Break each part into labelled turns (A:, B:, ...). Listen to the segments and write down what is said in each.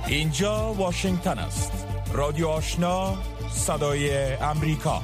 A: اینجا واشنگتن است. رادیو آشنا، صدای امریکا.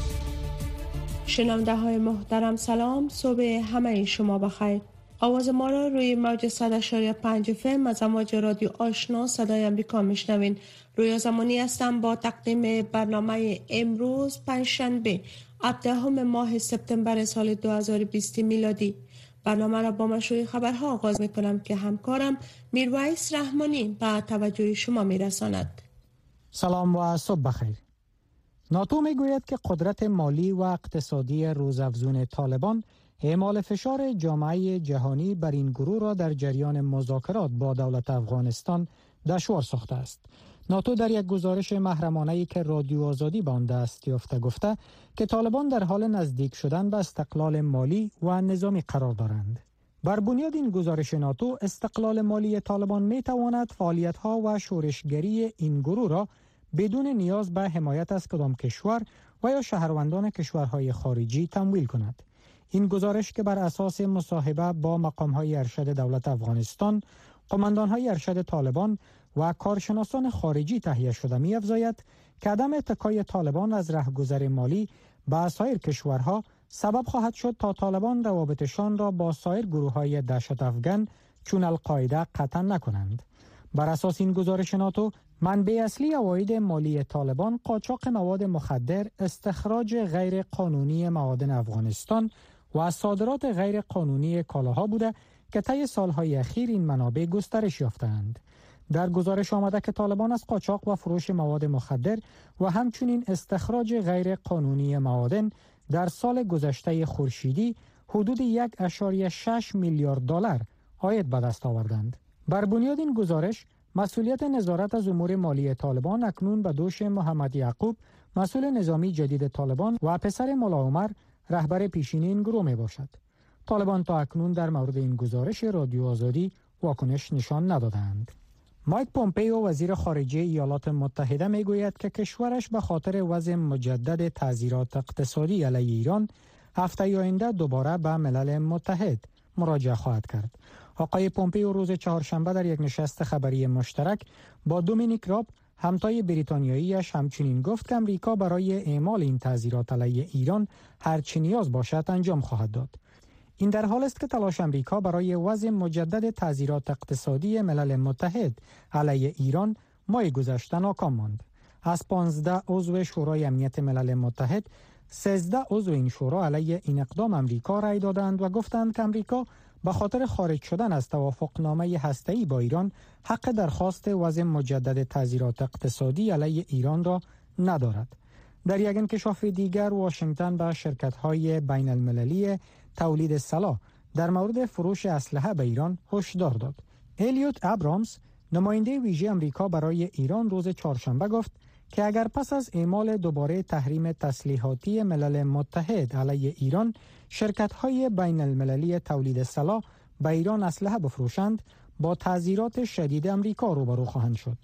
B: شنونده های محترم سلام، صبح همه شما بخیر. آواز ما را روی موج 100.5 FM از امواج رادیو آشنا صدای امریکا میشنوین. رویا زمانی هستم با تقدیم برنامه امروز پنجشنبه 17 ماه سپتامبر سال 2020 میلادی. برنامه را با مشروع خبرها آغاز میکنم که همکارم میرویس رحمانی به توجه شما میرساند.
C: سلام و صبح بخیر. ناتو میگوید که قدرت مالی و اقتصادی روزافزون طالبان اعمال فشار جامعه جهانی بر این گروه را در جریان مذاکرات با دولت افغانستان دشوار ساخته است. ناتو در یک گزارش محرمانه‌ای که رادیو آزادی به آن دست یافته گفته که طالبان در حال نزدیک شدن به استقلال مالی و نظامی قرار دارند. بر بنیاد این گزارش ناتو، استقلال مالی طالبان می تواند فعالیت‌ها و شورشگری این گروه را بدون نیاز به حمایت از کدام کشور و یا شهروندان کشورهای خارجی تمویل کند. این گزارش که بر اساس مصاحبه با مقام‌های ارشد دولت افغانستان، قماندان‌های ارشد طالبان و کارشناسان خارجی تهیه شده می‌افزاید که عدم اتکای طالبان از رهگذر مالی به سایر کشورها سبب خواهد شد تا طالبان روابطشان را با سایر گروه‌های دهشت افغان چون القاعده قطع نکنند. بر اساس این گزارش ناتو، منبع اصلی عواید مالی طالبان قاچاق مواد مخدر، استخراج غیر قانونی معادن افغانستان و صادرات غیر قانونی کالاها بوده که طی سالهای اخیر این منابع گسترش یافتند. در گزارش آمده که طالبان از قاچاق و فروش مواد مخدر و همچنین استخراج غیر قانونی معادن در سال گذشته خورشیدی حدود 1.6 میلیارد دلار عاید به دست آوردند. بر بنیاد این گزارش، مسئولیت نظارت از امور مالی طالبان اکنون به دوش محمد یعقوب، مسئول نظامی جدید طالبان و پسر ملا عمر، رهبر پیشین این گروه می باشد. طالبان تا اکنون در مورد این گزارش رادیو آزادی واکنش نشان ندادند. مایک پومپئو، وزیر خارجه ایالات متحده، می گوید که کشورش به خاطر وضع مجدد تعزیرات اقتصادی علیه ایران هفته آینده دوباره به ملل متحد مراجعه خواهد کرد. آقای پومپئو روز چهارشنبه در یک نشست خبری مشترک با دومینیک راب، همتای بریتانیاییش، همچنین گفت که امریکا برای اعمال این تعزیرات علیه ایران هر چه نیاز باشد انجام خواهد داد. این در حال است که تلاش امریکا برای وضع مجدد تعزیرات اقتصادی ملل متحد علیه ایران ماه گذشته ناکام ماند. از 15 عضو شورای امنیت ملل متحد، 13 عضو این شورا علیه این اقدام امریکا رأی دادند و گفتند که امریکا به خاطر خارج شدن از توافقنامه هسته‌ای با ایران حق درخواست وضع مجدد تعزیرات اقتصادی علیه ایران را ندارد. در یک انکشاف دیگر، واشنگتن به شرکت‌های بین المللی تولید سلاح در مورد فروش اسلحه به ایران هشدار داد. الیوت ابرامز، نماینده ویژه امریکا برای ایران، روز چهارشنبه گفت که اگر پس از اعمال دوباره تحریم تسلیحاتی ملل متحد علیه ایران شرکت‌های بین المللی تولید سلاح به ایران اسلحه بفروشند، با تعزیرات شدید امریکا روبرو خواهند شد.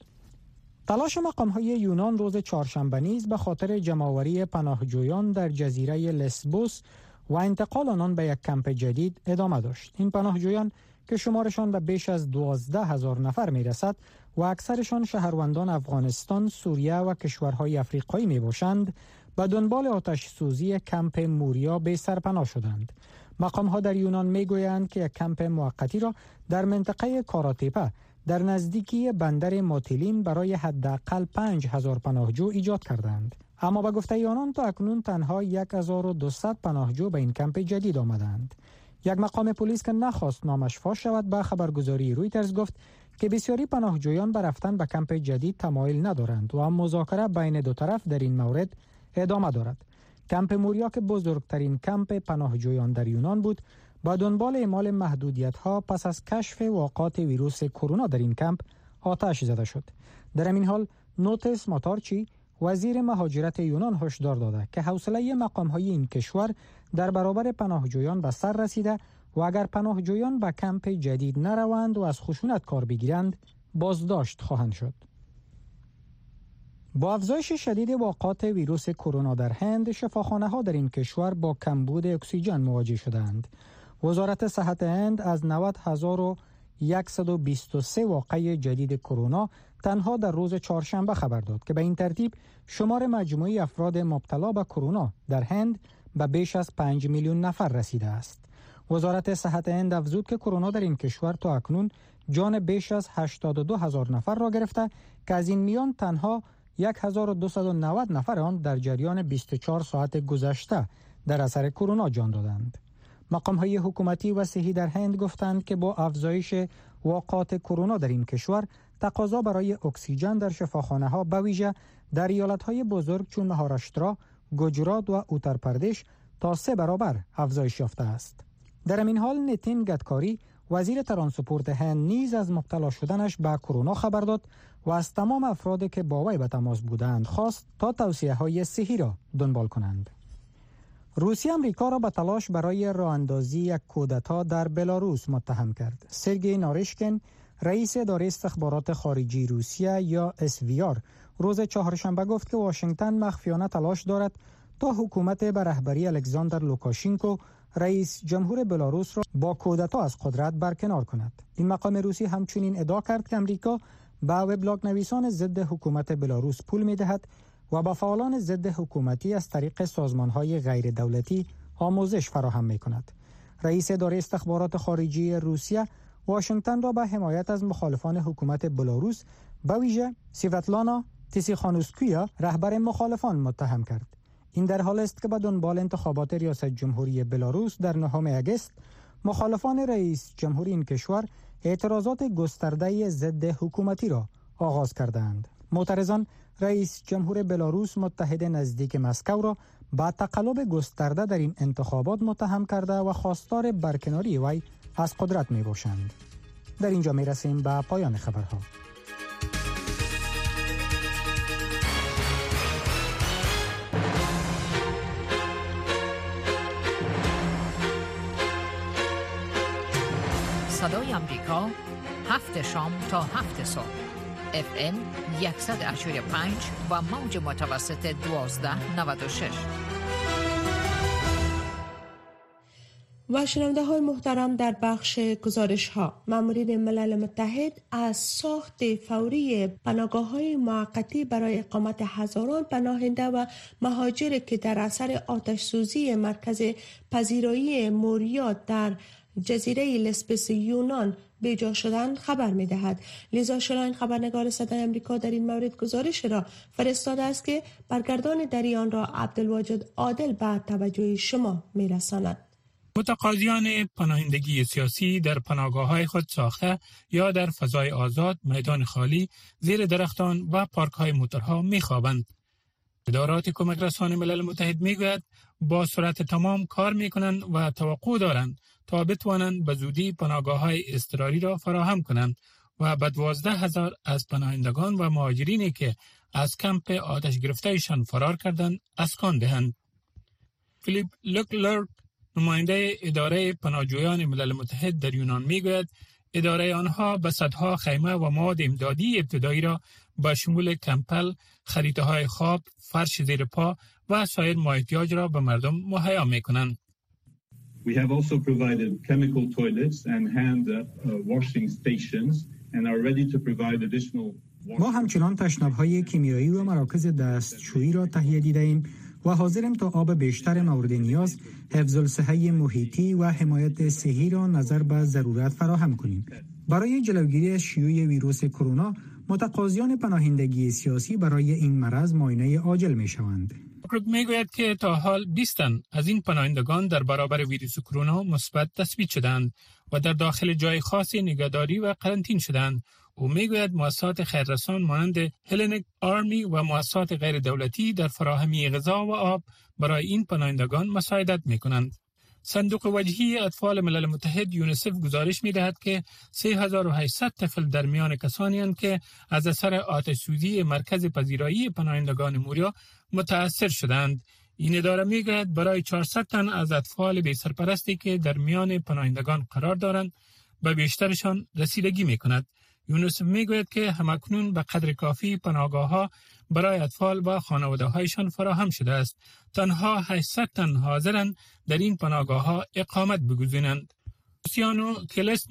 C: تلاش مقام‌های یونان روز چهارشنبه نیز به خاطر جمع‌آوری پناهجویان در جزیره لسبوس و انتقال آنان به یک کمپ جدید ادامه داشت. این پناهجویان که شمارشان به بیش از 12,000 نفر می‌رسد و اکثرشان شهروندان افغانستان، سوریه و کشورهای افریقایی میباشند، به دنبال آتش سوزی کمپ موریا به سرپناه شدند. مقام‌ها در یونان میگویند که یک کمپ موقتی را در منطقه کاراتیپه در نزدیکی بندر ماتیلین برای حداقل 5,000 پناهجو ایجاد کردند. اما به گفته آنان تا اکنون تنها 1,200 پناهجو به این کمپ جدید آمدند. یک مقام پلیس که نخواست نامش فاش شود به خبرگزاری رویترز گفت که بسیاری پناهجویان به رفتن به کمپ جدید تمایل ندارند و مذاکره بین دو طرف در این مورد ادامه دارد. کمپ موریا که بزرگترین کمپ پناهجویان در یونان بود، با دنبال اعمال محدودیت‌ها پس از کشف واقعات ویروس کرونا در این کمپ آتش زده شد. در این حال نوتس ماتارچی، وزیر مهاجرت یونان، هشدار داده که حوصله مقام‌های این کشور در برابر پناهجویان به سر رسیده و اگر پناهجویان به کمپ جدید نروند و از خشونت کار بگیرند، بازداشت خواهند شد. با افزایش شدید واقعات ویروس کرونا در هند، شفاخانه‌ها در این کشور با کمبود اکسیژن مواجه شدند. وزارت صحت هند از 123 واقعه جدید کرونا تنها در روز چهارشنبه خبر داد که به این ترتیب شمار مجموعی افراد مبتلا به کرونا در هند به بیش از 5 میلیون نفر رسیده است. وزارت صحت هند افزود که کرونا در این کشور تا اکنون جان بیش از 82,000 نفر را گرفته که از این میان تنها 1290 نفر آن در جریان 24 ساعت گذشته در اثر کرونا جان دادند. مقام‌های حکومتی و صحی در هند گفتند که با افزایش واقعات کرونا در این کشور تقاضا برای اکسیژن در شفاخانه‌ها به ویژه در ایالت‌های بزرگ چون مهاراشترا، گجرات و اتر پردیش تا 3 برابر افزایش یافته است. در این حال نیتین گدکاری وزیر ترانسپورت هند نیز از مبتلا شدنش به کرونا خبر داد و از تمام افرادی که با وی به تماس بودند خواست تا توصیه‌های صحی را دنبال کنند. روسیه امریکا را به تلاش برای راه اندازی یک کودتا در بلاروس متهم کرد. سرگئی ناریشکین رئیس اداره استخبارات خارجی روسیه یا SVR روز چهارشنبه گفت که واشنگتن مخفیانه تلاش دارد تا حکومت به رهبری الکساندر لوکاشنکو رئیس جمهور بلاروس را با کودتا از قدرت برکنار کند. این مقام روسی همچنین ادعا کرد که امریکا به وبلاگ نویسان ضد حکومت بلاروس پول می‌دهد و با فعالان ضد حکومتی از طریق سازمان‌های غیر دولتی آموزش فراهم می‌کند. رئیس اداره استخبارات خارجی روسیه واشنگتن را به حمایت از مخالفان حکومت بلاروس به ویژه سویتلانا تیسیخانوسکویا رهبر مخالفان متهم کرد. این در حال است که به دنبال انتخابات ریاست جمهوری بلاروس در 9 اگست مخالفان رئیس جمهوری این کشور اعتراضات گسترده ضد حکومتی را آغاز کردند. معترضان رئیس جمهور بلاروس متحد نزدیک مسکو را با تقلب گسترده در این انتخابات متهم کرده و خواستار برکناری وی از قدرت می باشند. در اینجا می رسیم به پایان خبرها.
D: صدای امریکا 7 شام تا 7 صبح FM 100.5 و موج متوسط 1296.
B: و شنونده های محترم، در بخش گزارش ها مامورین ملل متحد از ساخت فوری پناهگاه های موقتی برای اقامت هزاران پناهنده و مهاجر که در اثر آتش سوزی مرکز پذیرایی موریا در جزیره لسبوس یونان به جا شدن خبر می دهد. لیزا شلاین خبرنگار صدای امریکا در این مورد گزارش را فرستاده است که برگردان در آن را عبدالواجد عادل به توجه شما می رساند.
E: متقاضیان پناهندگی سیاسی در پناهگاه‌های خود ساخته یا در فضای آزاد، میدان خالی، زیر درختان و پارک‌های موتورها می‌خوابند. ادارات کمک رسان ملل متحد می‌گوید با سرعت تمام کار می‌کنند و توقع دارند تا بتوانند به زودی پناهگاه‌های اضطراری را فراهم کنند و به 12,000 از پناهندگان و مهاجرینی که از کمپ آتش گرفته‌شان فرار کردند اسکان دهند. فیلیپ لوکلرک، نماینده اداره پناهجویان ملل متحد در یونان میگوید اداره آنها به صدها خیمه و مواد امدادی ابتدایی را با شمول کمپل، خریطه‌های خواب، فرش زیر پا و سایر مایحتیاج را به مردم مهیا می‌کنند.
F: We have also provided chemical toilets and hand washing stations and are ready to provide additional.
C: ما همچنان تشناب‌های کیمیایی و مراکز دستشویی را تهیه دیده‌ایم و حاضریم تا آب بیشتر مورد نیاز، حفظ الصحه محیطی و حمایت صحی را نظر به ضرورت فراهم کنیم. برای جلوگیری از شیوع ویروس کرونا، متقاضیان پناهندگی سیاسی برای این مرض معاینه عاجل می‌شوند.
E: میگوید که تا حال 20 تن از این پناهندگان در برابر ویروس کرونا مثبت تثبیت شدند و در داخل جای خاصی نگهداری و قرنطینه شدند. او میگوید مؤسسات خیررسان مانند هلنیک آرمی و مؤسسات غیر دولتی در فراهمی غذا و آب برای این پناهندگان مساعدت میکنند. صندوق وجهی اطفال ملل متحد یونیسف گزارش می‌دهد که 3800 طفل در میان کسانی اند که از اثر آتش سوزی مرکز پذیرایی پناهندگان موریا متاثر شدند. این اداره می‌گوید برای 400 تن از اطفال بی سرپرستی که در میان پناهندگان قرار دارند به بیشترشان رسیدگی می‌کند. یونیسف میگوید که همکنون به قدر کافی پناهگاه‌ها برای اطفال و خانواده‌هایشان فراهم شده است. تنها 800 تن حاضرند در این پناهگاه‌ها اقامت بگزینند. لوسیانو کلسنی،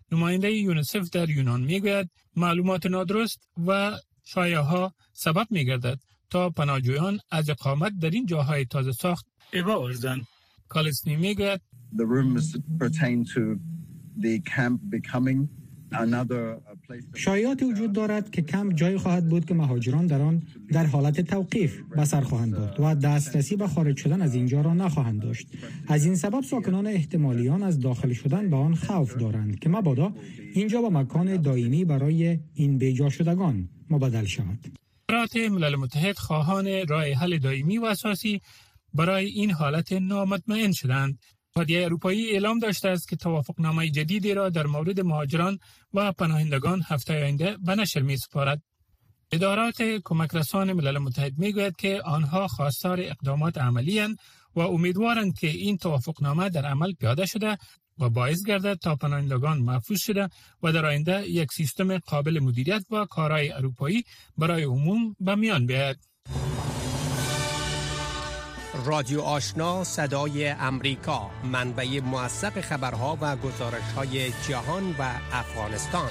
E: نماینده یونیسف در یونان میگوید معلومات نادرست و شایعه‌ها سبب میگردد تا پناهجویان از اقامت در این جاهای تازه ساخت ابا ورزند. کالسنی میگوید
G: The rumors pertain to the camp becoming
C: شایعات وجود دارد که کمپ جایی خواهد بود که مهاجران در آن در حالت توقیف به سر خواهند برد و دسترسی به خارج شدن از اینجا را نخواهند داشت. از این سبب ساکنان احتمالیان از داخل شدن به آن خوف دارند که مبادا اینجا به مکان دائمی برای این بیجا شدگان مبدل شود.
E: ادارات ملل متحد خواهان راه حل دائمی و اساسی برای این حالت نامطمئن شدند. اتحادیه اروپایی اعلام داشته است که توافقنامه جدیدی را در مورد مهاجران و پناهندگان هفته آینده به نشر می‌سپارد. ادارات کمک رسان ملل متحد می‌گوید که آنها خواستار اقدامات عملی اند و امیدوارند که این توافقنامه در عمل پیاده شده و باعث گردد تا پناهندگان محفوظ شده و در آینده یک سیستم قابل مدیریت و کارای اروپایی برای عموم به میان بیاید.
H: رادیو آشنا صدای امریکا، منبع موثق خبرها و گزارش‌های جهان و افغانستان.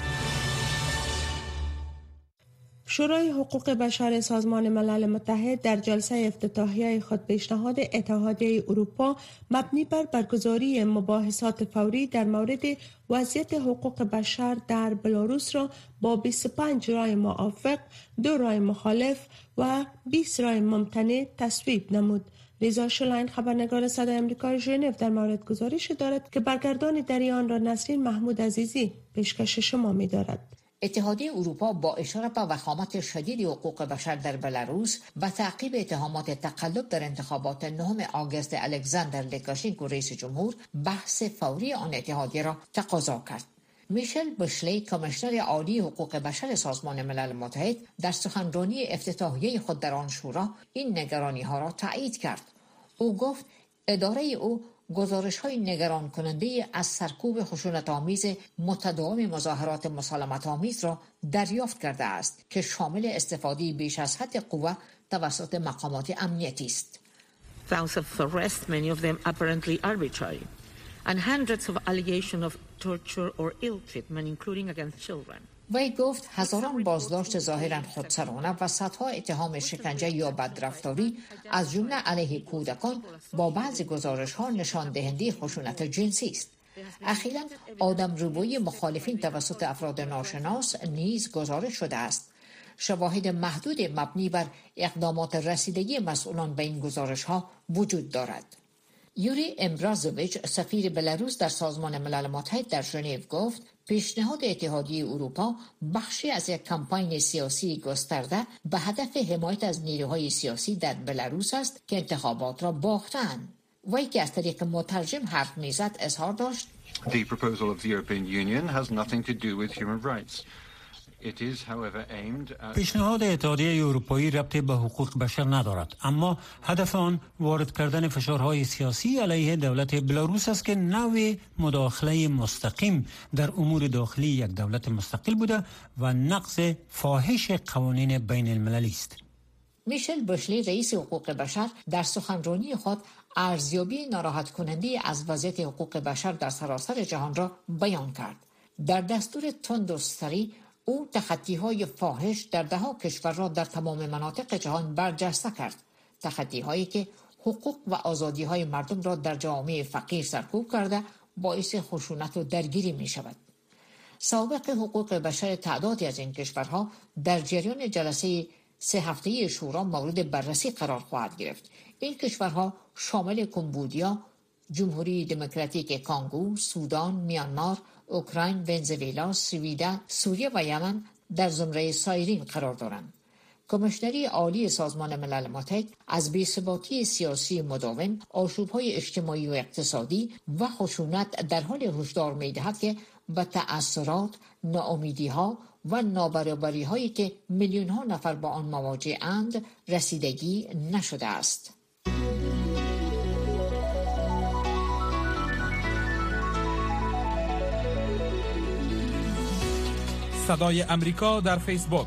B: شورای حقوق بشر سازمان ملل متحد در جلسه افتتاحیه خود پیشنهاد اتحادیه اروپا مبنی بر برگزاری مباحثات فوری در مورد وضعیت حقوق بشر در بلاروس را با 25 رای موافق، 2 رای مخالف و 20 رای ممتنع تصویب نمود. لیزا شلاین خبرنگار صدای آمریکا ژنو در مورد گزارش دارد که برگردان در آن را نسرین محمود عزیزی پیشکش شما می‌دارد.
D: اتحادیه اروپا با اشاره به وخامت شدید حقوق بشر در بلاروس و تعقیب اتهامات تقلب در انتخابات 9 آگوست الکساندر لوکاشنکو رئیس جمهور بحث فوری آن اتحادیه را تقاضا کرد. میشل بشلی کمیشنر عالی حقوق بشر سازمان ملل متحد در سخنرانی افتتاحیه خود در آن شورا این نگرانی‌ها را تایید کرد. او گفت اداره او گزارش‌های نگران کننده از سرکوب خشونت‌آمیز متداوم مظاهرات مسالمت‌آمیز را دریافت کرده است که شامل استفاده بیش از حد قوه توسط مقامات امنیتی است.
I: Thousands of arrests, many of them apparently arbitrary, and hundreds of allegations of torture or ill treatment, including against children.
D: وی گفت هزاران بازداشت ظاهراً خودسرانه و صدها اتهام شکنجه یا بدرفتاری از جمله علیه کودکان با بعضی گزارش‌ها نشان دهنده خشونت جنسی است. اخیراً آدم روبویی مخالفین توسط افراد ناشناس نیز گزارش شده است. شواهد محدود مبنی بر اقدامات رسیدگی مسئولان به این گزارش‌ها وجود دارد. یوری امبرازوویچ سفیر بلاروس در سازمان ملل متحد در ژنو گفت پیشنهاد اتحادیه اروپا بخشی از یک کمپاین سیاسی گسترده به هدف حمایت از نیروهای سیاسی در بلاروس است که انتخابات را باختند. وی که از طریق مترجم حرف میزد اظهار داشت
J: The proposal of the European Union has nothing to do with human rights.
K: پیشنهاد اتحادیه اروپایی ربطی به حقوق بشر ندارد، اما هدف آن وارد کردن فشارهای سیاسی علیه دولت بلاروس است که نوع مداخله مستقیم در امور داخلی یک دولت مستقل بوده و نقض فاحش قوانین بین المللی است.
D: میشل بشلی رئیس حقوق بشر در سخنرانی خود ارزیابی ناراحت کننده از وضعیت حقوق بشر در سراسر جهان را بیان کرد. در دستور تند و سریع او تخطی‌های فاحش در ده‌ها کشور را در تمام مناطق جهان برجسته کرد. تخطی‌هایی که حقوق و آزادی‌های مردم را در جامعه فقیر سرکوب کرده باعث خشونت و درگیری می‌شود. سابق حقوق بشر تعدادی از این کشورها در جریان جلسه 3 هفته‌ای شورا مورد بررسی قرار خواهد گرفت. این کشورها شامل کمبودیا، جمهوری دموکراتیک کانگو، سودان، میانمار، اوکراین، ونزوئلا، سوئد، سوریه و یمن در زمره سایرین قرار دارند. کمیشنری عالی سازمان ملل متحد از بی‌ثباتی سیاسی مداوم، آشوب‌های اجتماعی و اقتصادی و خشونت در حال هشدار می‌دهد که به تأثیرات، ناامیدی‌ها و نابرابری‌هایی که میلیون‌ها نفر با آن مواجه‌اند رسیدگی نشده است.
A: صدای امریکا در فیسبوک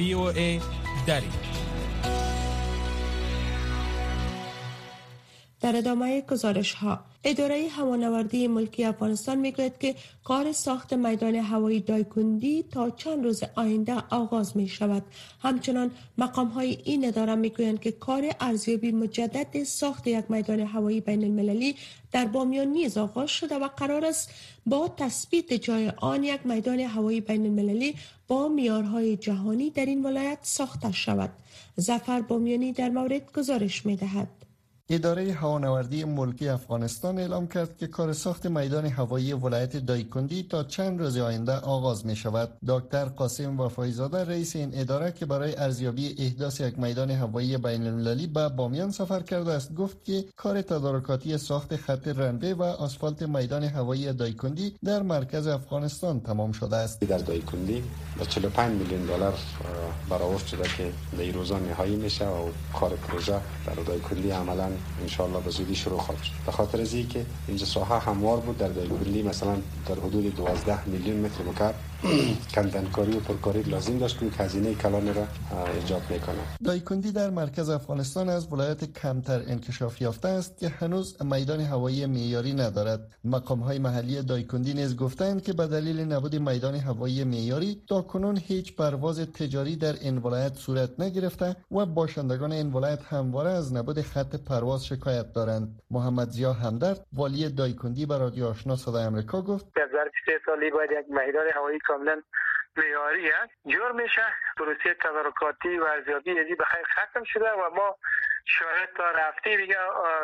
A: facebook.com/VOA dari.
B: در در ادامه گزارش ها، اداره هوانوردی ملکی افغانستان میگوید که کار ساخت میدان هوایی دایکندی تا چند روز آینده آغاز می شود. همچنان مقام های این اداره میگویند که کار ارزیابی مجدد ساخت یک میدان هوایی بین المللی در بامیان نیز آغاز شده و قرار است با تثبیت جای آن یک میدان هوایی بین المللی با معیارهای جهانی در این ولایت ساخته شود. ظفر بامیانی در مورد گزارش می‌دهد.
L: اداره هوانوردی ملکی افغانستان اعلام کرد که کار ساخت میدان هوایی ولایت دایکندی تا چند روز آینده آغاز می شود. دکتر قاسم وفایزاده رئیس این اداره که برای ارزیابی احداث یک میدان هوایی بین المللی به بامیان سفر کرده است گفت که کار تدارکاتی ساخت خط رنوی و آسفالت میدان هوایی دایکندی در مرکز افغانستان تمام شده است.
M: در دایکندی با 45 میلیون دلار برآورد شده که در این روزا نهایی میشه و کار پروژه در دایکندی عملاً انشالله به زودی شروع خواهد شد. به خاطر از اینکه اینجا ساحه هموار بود، در دایکندی مثلا در حدود 12 میلیون متر مکعب کندنکاری و پرکاری لازم داشت که هزینه کلان را ایجاد میکنه.
L: دایکندی در مرکز افغانستان از ولایت کمتر انکشاف یافته است که هنوز میدان هوایی معیاری ندارد. مقام‌های محلی دایکندی نیز گفتند که به دلیل نبود میدان هوایی معیاری تاکنون هیچ پرواز تجاری در این ولایت صورت نگرفته و باشندگان این ولایت همواره از نبود خط پرواز شکایت دارند. محمد ضیا همدرد والی دایکندی به رادیو آشنا صدای آمریکا گفت:
N: در ظرف 3 سالی باید یک میدان هوایی کاملا معیاری است جور میشه. پروسه تدارکاتی و ارزیابی ازی به خیر ختم شده و ما شاید تا هفته دیگه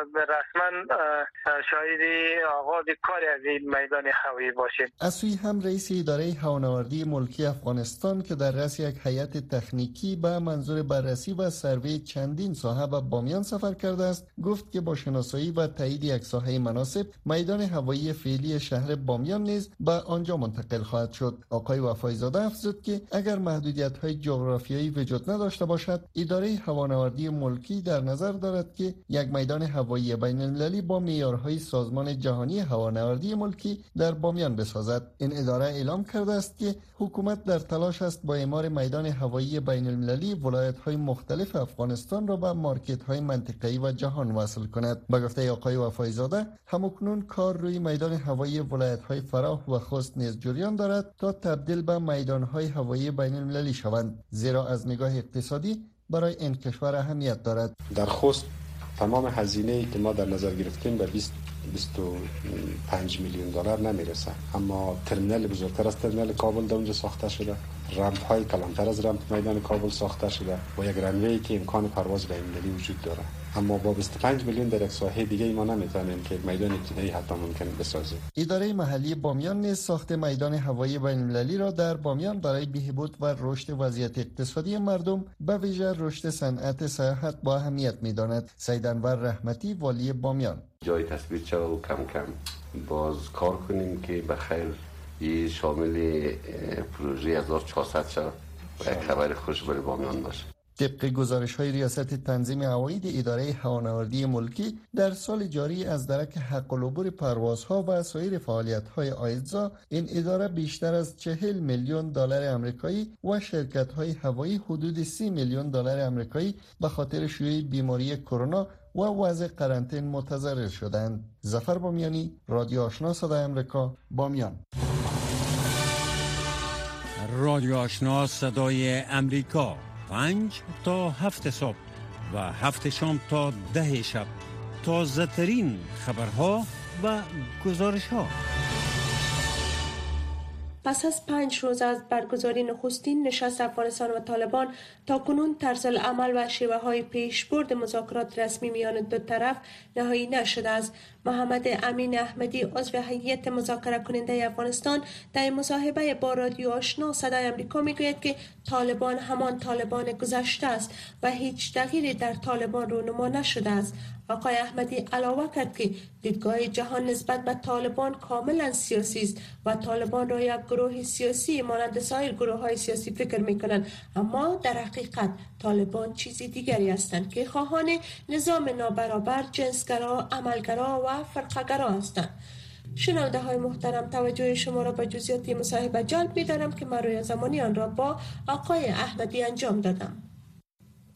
N: رسما شاهد آغاز کار از این میدان هوایی باشیم.
L: از سوی هم رئیس اداره هوانوردی ملکی افغانستان که در رأس یک هیئت تکنیکی به منظور بررسی و سروی چندین ساحه به بامیان سفر کرده است گفت که با شناسایی و تایید یک ساحه مناسب میدان هوایی فعلی شهر بامیان نیز به آنجا منتقل خواهد شد. آقای وفایزاده افزود که اگر محدودیت‌های جغرافیایی وجود نداشته باشد اداره هوانوردی ملکی در نظر دارد که یک میدان هوایی بین المللی با معیارهای سازمان جهانی هوانوردی ملکی در بامیان بسازد. این اداره اعلام کرده است که حکومت در تلاش است با اعمار میدان هوایی بین المللی ولایت‌های مختلف افغانستان را به مارکت‌های منطقه‌ای و جهان وصل کند. به گفته آقای وفایزاده همکنون کار روی میدان هوایی ولایت‌های فراه و خوست نیز جریان دارد تا تبدیل به میدان‌های هوایی بین المللی شوند، زیرا از نگاه اقتصادی برای این کشور اهمیت دارد.
M: در خوست تمام هزینه‌ای که ما در نظر گرفتیم به 25 میلیون دلار نمیرسه، اما ترمینال بزرگتر از ترمینال کابل در اونجا ساخته شده، رمپ های کلانتر از رمپ میدان کابل ساخته شده و یک رنوی که امکان پرواز بین‌المللی وجود داره. اما با 25 میلیون در یک ساحه دیگه ما نمیتونیم که میدان ابتدایی حتی ممکن بسازیم.
L: اداره محلی بامیان نیز ساخت میدان هوایی بین‌المللی را در بامیان برای بهبود و رشد وضعیت اقتصادی مردم به ویژه رشد صنعت سیاحت با اهمیت می‌داند. سید انور رحمتی والی بامیان:
O: جای تثبیت شود و کم کم باز کار کنیم که بخیر این شامل پروژه 1400 شود و یک خبر خوش برای بامیان باشه.
L: طبق گزارش‌های ریاست تنظیم عواید اداره هوانوردی ملکی در سال جاری از درک حق العبور پروازها و سایر فعالیت‌های عایدزا این اداره بیشتر از 40 میلیون دلار آمریکایی و شرکت‌های هوایی حدود 30 میلیون دلار آمریکایی به خاطر شیوع بیماری کرونا و وضع قرنطینه متضرر شدند. ظفر بامیانی، رادیو آشنا صدای آمریکا، بامیان.
K: رادیو آشنا صدای آمریکا 5 تا 7 صبح و 7 شام تا 10 شب، تازه ترین خبرها و گزارش ها.
B: پس از 5 روز از برگزاری نخستین نشست افغانستان و طالبان تاکنون طرز العمل و شیوه های پیشبرد مذاکرات رسمی میان دو طرف نهایی نشده است. محمد امین احمدی عضو هیئت مذاکره کننده افغانستان در مصاحبه با رادیو آشنا صدای آمریکا میگوید که طالبان همان طالبان گذشته است و هیچ تغییری در طالبان رونما نشده است. آقای احمدی علاوه کرد که دیدگاه جهان نسبت به طالبان کاملا سیاسی است و طالبان را یک گروه سیاسی مانند سایر گروه‌های سیاسی فکر می‌کنند، اما در حقیقت طالبان چیزی دیگری هستند که خواهان نظام نابرابر، جنسگرا، عملگرا و فرقه‌گرا هستند. شنونده های محترم، توجه شما را به جزئیات مصاحبه جلب می‌دارم که من روی زمانی آن را با آقای احمدی انجام دادم.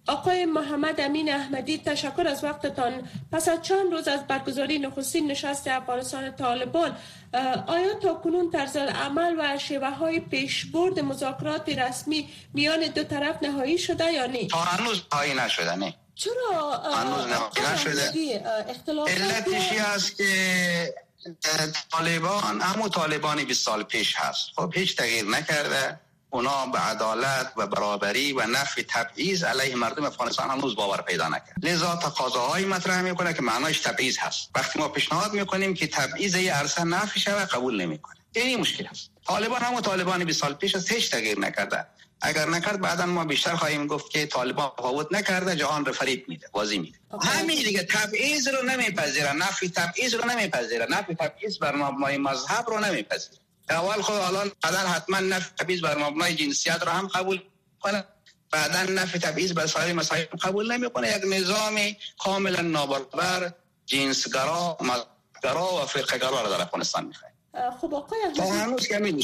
B: آقای محمد امین احمدی، تشکر از وقتتان. پس از چند روز از برگزاری نخستین نشست افغانستان طالبان، آیا تاکنون طرز عمل و شیوه‌های پیشبرد مذاکرات رسمی میان دو طرف نهایی شده یا نه؟
P: تا هنوز نهایی نشده. نه.
B: چرا
P: هنوز نهایی نشده؟ علتش است که طالبان همون طالبانی 20 سال پیش هست. خب هیچ تغییر نکرده. اونا به عدالت و برابری و نفی تبعیض علیه مردم افغانستان هنوز باور پیدا نکرد. لذا تقاضاهایی مطرح میکنه که معناش تبعیض هست. وقتی ما پیشنهاد میکنیم که تبعیض این عرصه نفی شود، قبول نمیکنه. این مشکل است. طالبان همون طالبان 20 سال پیش هست، هیچ تغییر نکرده. اگر نکرد بعدا ما بیشتر خواهیم گفت که طالبان تفاوت نکرده، جهان رو فریب میده، بازی میده. همین دیگه تبعیض رو نمیپذیره، نفی تبعیض رو نمیپذیره، نفی تبعیض بر مبنای مذهب رو نمیپذیره. اول خود الان بعدا حتما نفی تبعیض بر مبنای جنسیت رو هم قبول کنه، بعدا نفی تبعیض بر سایر مسائل قبول نمیکنه. یک نظام کاملا نابرابر، جنسگرا، مذهبگرا و فرقه‌گرا رو در افغانستان میخواد.
B: خب آقای
P: تا هنوز همین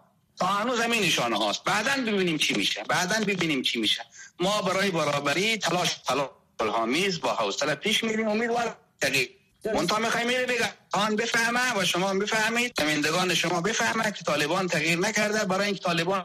P: نشانه هاست. بعداً ببینیم چی میشه. ما برای برابری تلاش الهامیز با حوصله پیش میریم. امیدوارم تغییر منتها میخوایم بگم آن بفهمه و شما بفهمید، زمینندگان شما بفهمه که طالبان تغییر نکرده. برای اینکه طالبان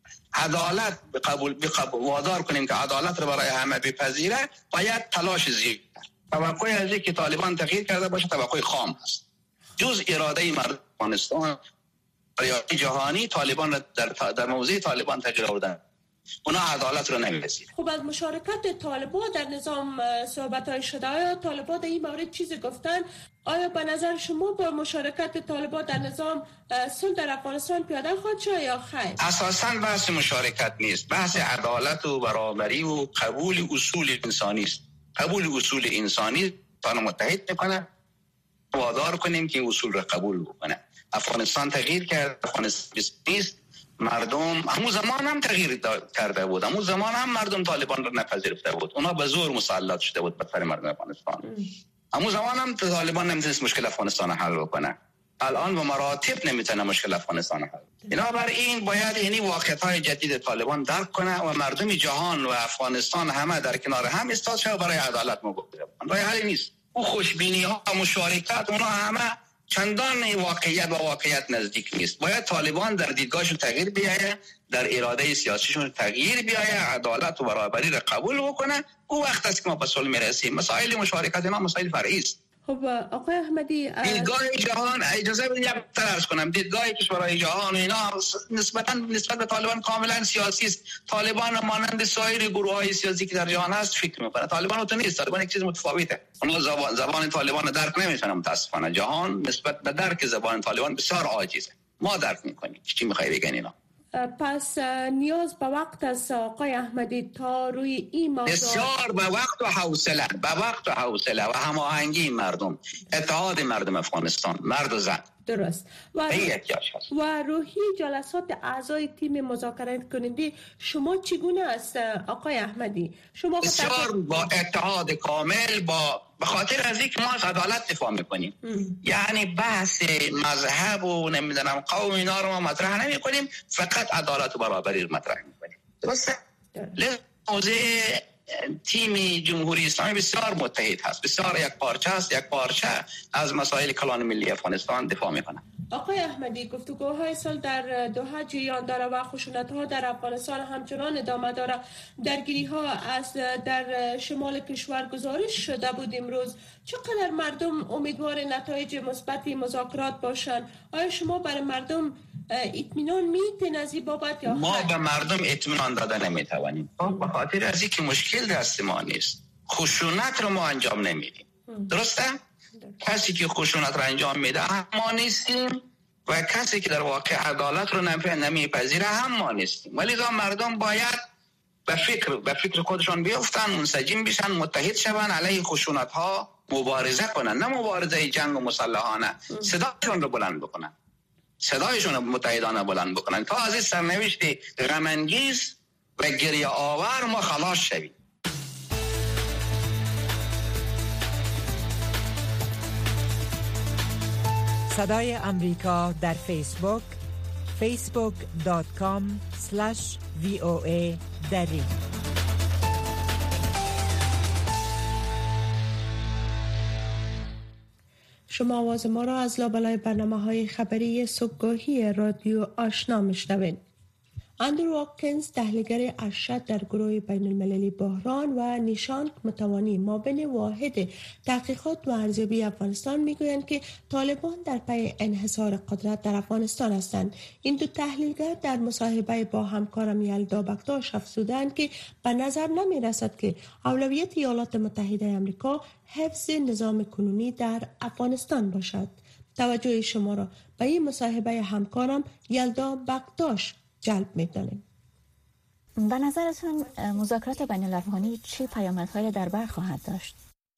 P: عدالت بقبول وادار کنیم که عدالت رو برای همه بپذیره، باید تلاش زیاد. توقع از اینکه طالبان تغییر کرده باشه توقع خام است. جز اراده مردم افغانستان ریاضی جهانی طالبان در موضع طالبان تغییر آوردن. اونا عدالت رو نمی‌پذیرند.
B: خب از مشارکت طالبان در نظام صحبت‌های شده، آیا طالبان در این مورد چیزی گفتن؟ آیا به نظر شما با مشارکت طالبان در نظام صلح در افغانستان پیاده خواهد شد یا خیر؟
P: اساساً بحث مشارکت نیست، بحث عدالت و برابری و قبول اصول انسانی است. قبول اصول انسانی تا متحد می‌کنه، وادار کنیم که این اصول رو قبول بکنه. افغانستان تغییر کرد، افغانستان نیست. مردم همون زمان هم تغییر کرده بود، همون زمان هم مردم طالبان رو نپذیرفته بود، اونا به زور مسلط شده بود بر سر مردم افغانستان. همون زمان هم طالبان نمیتونست مشکل افغانستان حل بکنه. الان به مراتب نمیتونه مشکل افغانستان حل. بنابراین باید یعنی واقعیت‌های جدید طالبان درک کنه و مردم جهان و افغانستان همه در کنار هم ایستاد شود برای عدالت مبارزه بکنن. راه حلی نیست. او خوشبینی ها و مشارکت اونا همه چندان واقعیت نزدیک نیست. باید طالبان در دیدگاهشون تغییر بیاید، در اراده سیاسیشون تغییر بیاید، عدالت و برابری را قبول بکنه. او وقت است که ما به صلح میرسیم. مسائل مشارکت ما مسائل فرعی است.
B: خب آقای احمدی،
P: دیدگاه جهان، اجازه بدید یک ترس کنم، دیدگاه کشورهای جهان اینا نسبت به طالبان کاملا سیاسی است. طالبان مانند سایر گروه‌های سیاسی که در جهان هست فکر می‌کنه. طالبان تو نیست، طالبان یک چیز متفاوته. اونها زبان طالبان رو درک نمی‌کنن. متأسفانه جهان نسبت به درک زبان طالبان بسیار عاجزه. ما درک می‌کنیم چی می‌خوای بگین اینا.
B: پس نیاز به وقت است آقای احمدی تا روی این موضوع،
P: بسیار به وقت و حوصله و هماهنگی مردم، اتحاد مردم افغانستان، مرد و زن.
B: درست. و روحی جلسات اعضای تیم مذاکره کننده شما چگونه است آقای احمدی؟ شما
P: بسیار با اتحاد کامل، به خاطر از اینکه ما از عدالت دفاع میکنیم. یعنی بحث مذهب و نمیدونم قوم اینا رو ما مطرح نمی کنیم، فقط عدالت و برابری رو مطرح میکنیم. درسته؟ موضوع تیم جمهوری اسلامی بسیار متحد هست، بسیار یک پارچه است، یک پارچه از مسائل کلان ملی افغانستان دفاع میکنه.
B: آقای احمدی، گفتگوهای سال در دوحه جریان داره و خشونت‌ها در افغانستان همچنان ادامه داره. درگیری‌ها از در شمال کشور گزارش شده بود امروز. چقدر مردم امیدوار نتایج مثبتی مذاکرات باشند؟ آیا شما برای مردم اطمینان میتین از این بابت یا
P: ما به مردم اطمینان داده نمیتوانیم، به خاطر از اینکه مشکل دست ما نیست. خشونت رو ما انجام نمیدیم. درسته؟ کسی که خشونت رو انجام میده هم ما نیستیم و کسی که در واقع عدالت رو نمیپذیره هم ما نیستیم. ولی مردم باید به فکر خودشان بیفتن، منسجم بشن، متحد شون، علیه خشونت ها مبارزه کنن، نه مبارزه جنگ و مسلحانه. صدایشون رو بلند بکنن، صدایشون رو متحدانه بلند بکنن تا از این سرنوشت غم انگیز و گریه آور ما خلاص شویم.
Q: صدای امریکا در فیسبوک facebook.com/VOA دری.
B: شما آواز ما را از لابلای برنامه‌های خبری صبحگاهی رادیو آشنا میشنوید. اندرو واکینز، تحلیلگر ارشد در گروه بین المللی بحران و نیشان متوانی مابین واحد تحقیقات و ارزیابی افغانستان میگویند که طالبان در پی انحصار قدرت در افغانستان هستند. این دو تحلیلگر در مصاحبه با همکارم یلدا بکتاش افزودند که به نظر نمی رسد که اولویت ایالات متحده آمریکا حفظ نظام کنونی در افغانستان باشد. توجه شما را به این مصاحبه همکارم یلدا بکتاش جلب می‌دانیم.
R: به نظرتون مذاکرات بین الافغانی چه پیامدهایی در بر خواهد داشت؟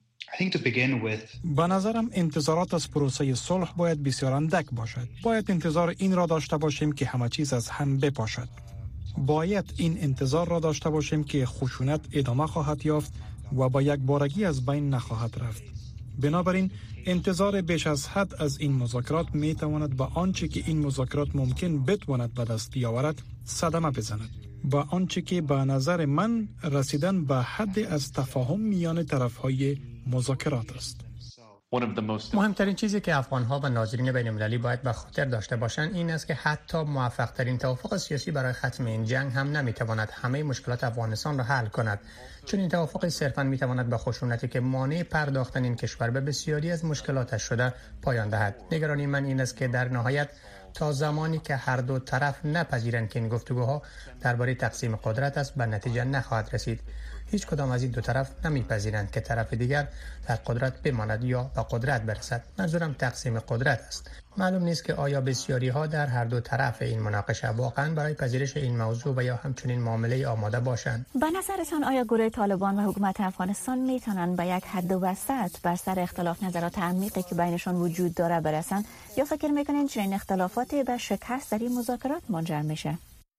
A: به نظرم انتظارات از پروسه صلح باید بسیار اندک باشد. باید انتظار این را داشته باشیم که همه چیز از هم بپاشد. باید این انتظار را داشته باشیم که خشونت ادامه خواهد یافت و با یک بارگی از بین نخواهد رفت. بنابراین انتظار بیش از حد از این مذاکرات می تواند به آنچه که این مذاکرات ممکن بتواند به دست بیاورد صدمه بزند. با آنچه که به نظر من رسیدن به حد از تفاهم میان طرفهای مذاکرات است.
H: مهمترین چیزی که افغان‌ها و ناظرین بین‌المللی باید به خاطر داشته باشند این است که حتی موفق‌ترین توافق سیاسی برای ختم این جنگ هم نمی‌تواند همه مشکلات افغانستان را حل کند، چون این توافق صرفاً می‌تواند به خشونتی که مانع پرداختن این کشور به بسیاری از مشکلاتش شده پایان دهد. نگرانی من این است که در نهایت تا زمانی که هر دو طرف نپذیرند که این گفتگوها درباره تقسیم قدرت است به نتیجه نخواهد رسید. هیچ کدام از این دو طرف نمیپذیرند که طرف دیگر در قدرت بماند یا به قدرت برسد. منظورم تقسیم قدرت است. معلوم نیست که آیا بسیاری ها در هر دو طرف این مناقشه واقعا برای پذیرش این موضوع و یا همچنین معامله آماده باشند.
R: به نظرتان آیا گروه طالبان و حکومت افغانستان میتونن به یک حد وسط بر سر اختلاف نظرات عمیقی که بینشان وجود داره برسن، یا فکر میکنین چنین اختلافاتی به شکست در این مذاکرات منجر میشه؟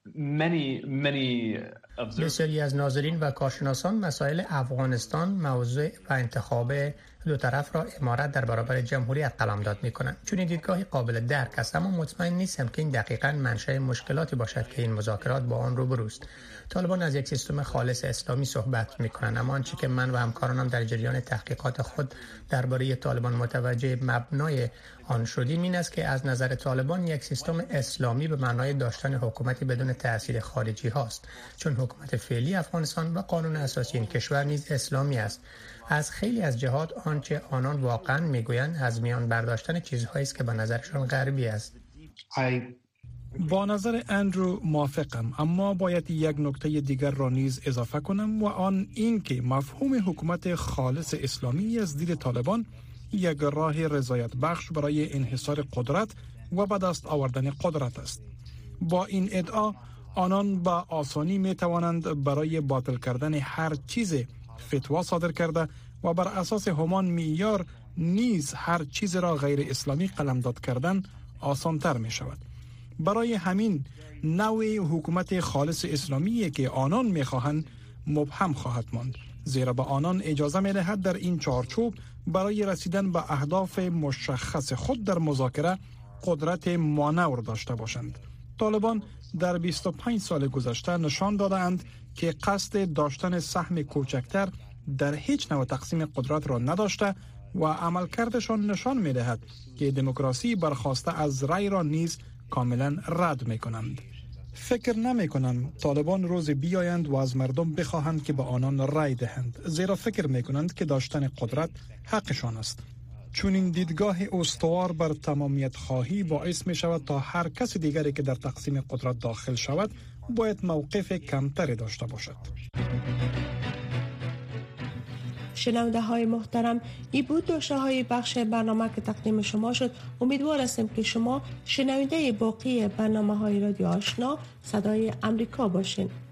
H: بسیاری از ناظرین و کارشناسان مسائل افغانستان موضوع و انتخاب دو طرف را امارت در برابر جمهوریت قلمداد می‌کنند. چون این دیدگاهی قابل درک است، اما مطمئن نیستم که این دقیقاً منشأ مشکلاتی باشد که این مذاکرات با آن روبروست. طالبان از یک سیستم خالص اسلامی صحبت می‌کنند، اما آنچه که من و همکارانم در جریان تحقیقات خود درباره طالبان متوجه مبنای آن شدیم این است که از نظر طالبان یک سیستم اسلامی به معنای داشتن حکومتی بدون تأثیر خارجی هاست، چون حکومت فعلی افغانستان و قانون اساسی این کشور نیز اسلامی است. از خیلی از جهات آنچه آنان واقعا میگویند از میان برداشتن چیزهایی است که به نظرشان غربی است.
A: با نظر اندرو موافقم، اما باید یک نکته دیگر را نیز اضافه کنم و آن این که مفهوم حکومت خالص اسلامی از دید طالبان یک راه رضایت بخش برای انحصار قدرت و به دست آوردن قدرت است. با این ادعا آنان به آسانی می توانند برای باطل کردن هر چیز فتوا صادر کرده و بر اساس همان معیار نیز هر چیز را غیر اسلامی قلمداد کردن آسان تر می شود. برای همین نوع حکومت خالص اسلامی که آنان می خواهند مبهم خواهد ماند، زیرا به آنان اجازه می دهد در این چارچوب برای رسیدن به اهداف مشخص خود در مذاکره قدرت مانور داشته باشند. طالبان در 25 سال گذشته نشان دادند که قصد داشتن سهم کوچکتر در هیچ نوع تقسیم قدرت را نداشته و عملکردشان نشان می دهد که دموکراسی برخواسته از رأی را نیز کاملا رد می کنند. فکر نمی کنم طالبان روز بیایند و از مردم بخواهند که به آنان رأی دهند، زیرا فکر می کنند که داشتن قدرت حقشان است. چون این دیدگاه استوار بر تمامیت خواهی باعث می شود تا هر کس دیگری که در تقسیم قدرت داخل شود باید موقف کمتری داشته باشد.
B: شنونده های محترم، این بود داشته های بخش برنامه که تقدیم شما شد. امیدوار هستیم که شما شنونده باقی برنامه های رادیو آشنا صدای امریکا باشین.